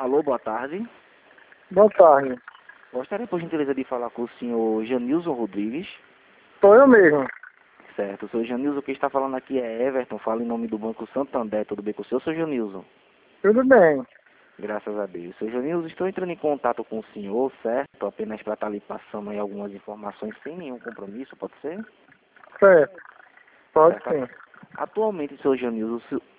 Alô, boa tarde. Boa tarde. Gostaria, por gentileza, de falar com o senhor Janilson Rodrigues. Sou eu mesmo. Certo, o senhor Janilson, quem está falando aqui é Everton, fala em nome do Banco Santander. Tudo bem com o senhor, Janilson? Tudo bem. Graças a Deus. Senhor Janilson, estou entrando em contato com o senhor, certo? Apenas para estar lhe passando aí algumas informações sem nenhum compromisso, pode ser? Certo. Pode Certo. sim. Atualmente, senhor Janilson,